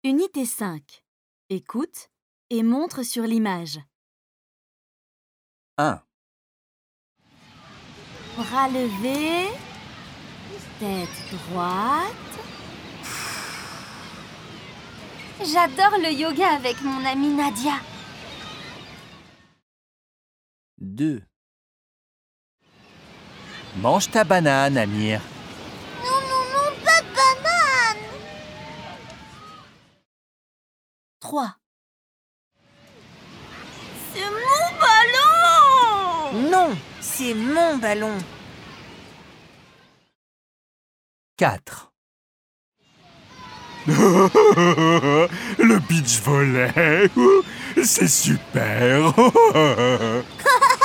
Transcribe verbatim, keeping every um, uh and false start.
Unité cinq. Écoute et montre sur l'image. un. Bras levés, tête droite. J'adore le yoga avec mon amie Nadia. deux. Mange ta banane, Amir. Non, non, non, pas de banane. trois. C'est mon ballon. Non, c'est mon ballon. quatre. Le beach volley, c'est super.